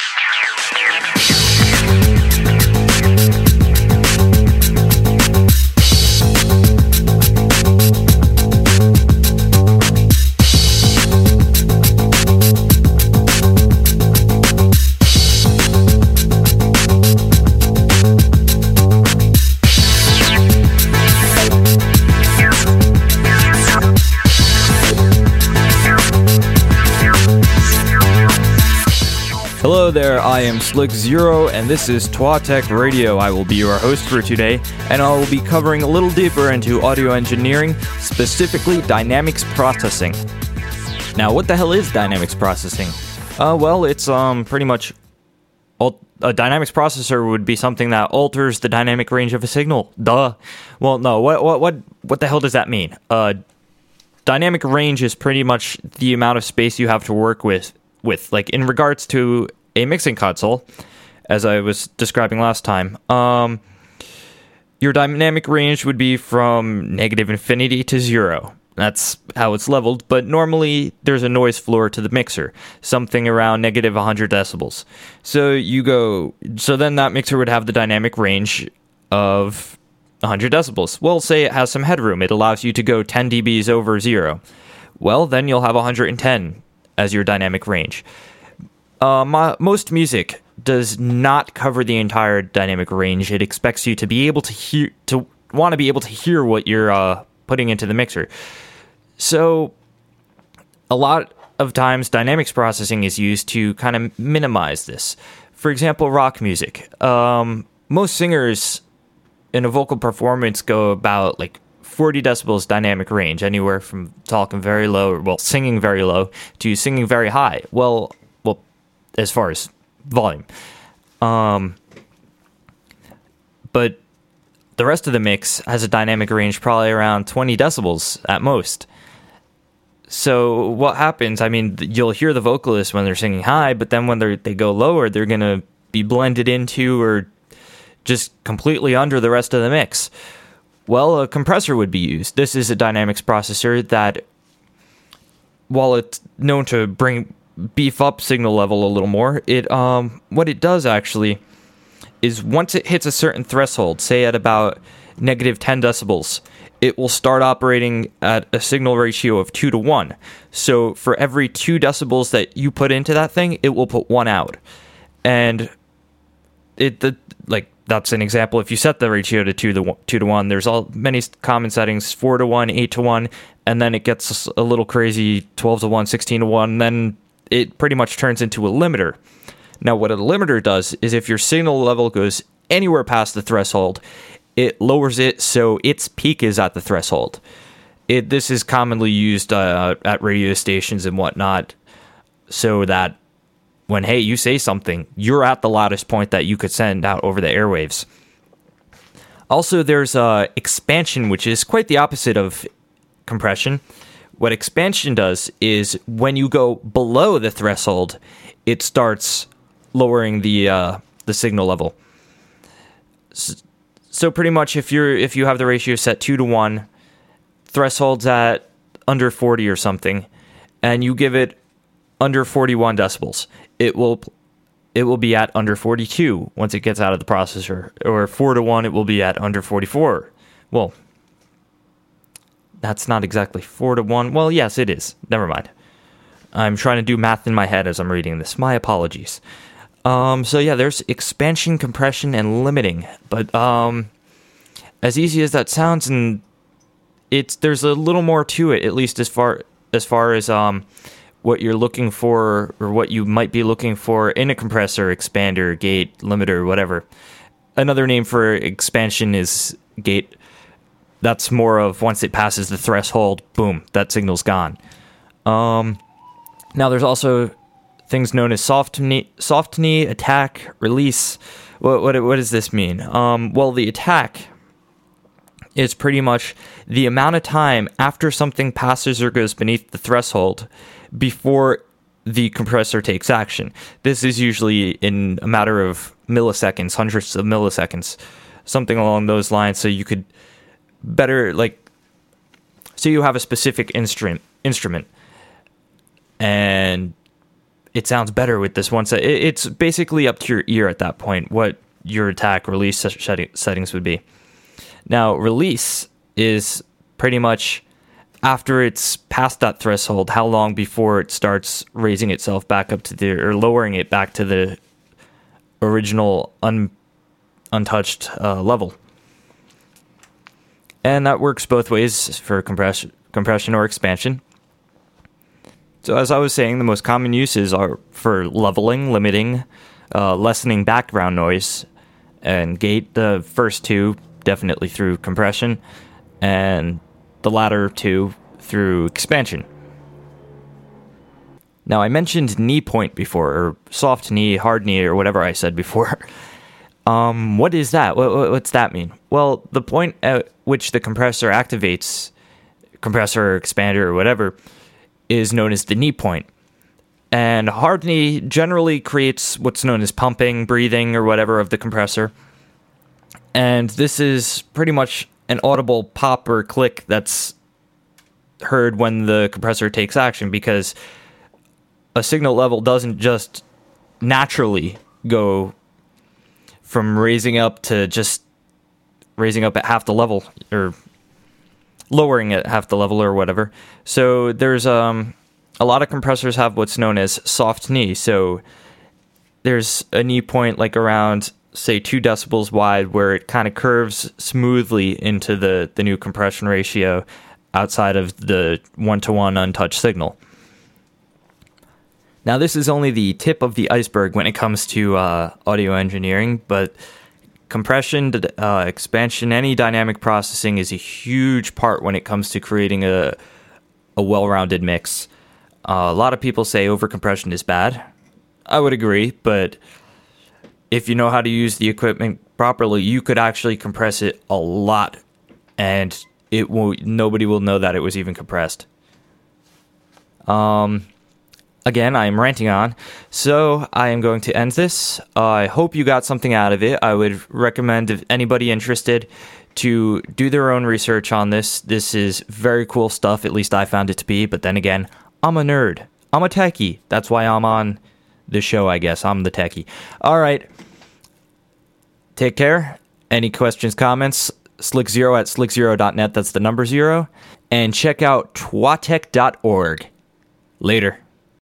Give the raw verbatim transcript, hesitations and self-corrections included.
Hello there, I am Slick Zero, and this is Twa-Tech Radio. I will be your host for today, and I will be covering a little deeper into audio engineering, specifically dynamics processing. Now, what the hell is dynamics processing? Uh, well, it's um pretty much al- a dynamics processor would be something that alters the dynamic range of a signal. Duh. Well, no. What what what what the hell does that mean? Uh, dynamic range is pretty much the amount of space you have to work with. With like in regards to a mixing console, as I was describing last time, um, your dynamic range would be from negative infinity to zero. That's how it's leveled, but normally there's a noise floor to the mixer, something around negative one hundred decibels. So you go, so then that mixer would have the dynamic range of one hundred decibels. Well, say it has some headroom. It allows you to go ten decibels over zero. Well, then you'll have one hundred ten as your dynamic range. Uh, my, most music does not cover the entire dynamic range. It expects you to be able to hear, to want to be able to hear what you're uh, putting into the mixer. So, a lot of times, dynamics processing is used to kind of minimize this. For example, rock music. Um, most singers in a vocal performance go about like forty decibels dynamic range, anywhere from talking very low, well, singing very low, to singing very high. Well, well, as far as volume. Um, but the rest of the mix has a dynamic range probably around twenty decibels at most. So what happens, I mean, you'll hear the vocalist when they're singing high, but then when they they go lower, they're going to be blended into or just completely under the rest of the mix. Well, a compressor would be used. This is a dynamics processor that, while it's known to bring beef up signal level a little more, it um what it does actually is once it hits a certain threshold, say at about negative ten decibels, it will start operating at a signal ratio of two to one. So for every two decibels that you put into that thing, it will put one out. And it the like that's an example. If you set the ratio to two to one, two to one, there's all many common settings: four to one, eight to one, and then it gets a little crazy: twelve to one, sixteen to one. And then it pretty much turns into a limiter. Now, what a limiter does is if your signal level goes anywhere past the threshold, it lowers it so its peak is at the threshold. It this is commonly used uh, at radio stations and whatnot, so that when, hey, you say something, you're at the loudest point that you could send out over the airwaves. Also, there's uh, expansion, which is quite the opposite of compression. What expansion does is when you go below the threshold, it starts lowering the uh, the signal level. So pretty much, if you're if you have the ratio set two to one, threshold's at under forty or something, and you give it under forty-one decibels, it will it will be at under forty-two once it gets out of the processor. Or four to one, it will be at under forty-four. Well, that's not exactly four to one. Well, yes, it is. Never mind. I'm trying to do math in my head as I'm reading this. My apologies. Um, so yeah, there's expansion, compression, and limiting. But um, as easy as that sounds, and it's there's a little more to it, at least as far as far as um, what you're looking for, or what you might be looking for in a compressor, expander, gate, limiter, whatever. Another name for expansion is gate. That's more of once it passes the threshold, boom, that signal's gone. Um, now there's also things known as soft knee, soft knee, attack, release. What what what does this mean? Um, well, the attack is pretty much the amount of time after something passes or goes beneath the threshold before the compressor takes action. This is usually in a matter of milliseconds, hundreds of milliseconds, something along those lines. So you could better, like, so you have a specific instrument, instrument, and it sounds better with this one. So it, it's basically up to your ear at that point what your attack release settings would be. Now, release is pretty much after it's past that threshold, how long before it starts raising itself back up to the, or lowering it back to the original un, untouched uh, level. And that works both ways for compression, compression or expansion. So as I was saying, the most common uses are for leveling, limiting, uh, lessening background noise, and gate. The first two definitely through compression, and the latter two through expansion. Now, I mentioned knee point before, or soft knee, hard knee, or whatever I said before. Um, what is that? What, what's that mean? Well, the point at which the compressor activates, compressor, expander, or whatever, is known as the knee point. And hard knee generally creates what's known as pumping, breathing, or whatever of the compressor. And this is pretty much an audible pop or click that's heard when the compressor takes action, because a signal level doesn't just naturally go from raising up to just raising up at half the level, or lowering at half the level, or whatever. So there's um a lot of compressors have what's known as soft knee. So there's a knee point like around, say, two decibels wide, where it kind of curves smoothly into the, the new compression ratio outside of the one-to-one untouched signal. Now, this is only the tip of the iceberg when it comes to uh, audio engineering, but compression, uh, expansion, any dynamic processing is a huge part when it comes to creating a, a well-rounded mix. Uh, a lot of people say overcompression is bad. I would agree, but if you know how to use the equipment properly, you could actually compress it a lot, and it will nobody will know that it was even compressed. Um, again, I am ranting on, so I am going to end this. Uh, I hope you got something out of it. I would recommend, if anybody interested, to do their own research on this. This is very cool stuff, at least I found it to be, but then again, I'm a nerd. I'm a techie. That's why I'm on the show, I guess. I'm the techie. All right. Take care. Any questions, comments? Slick Zero at slick zero dot net. That's the number zero. And check out twatech dot org. Later.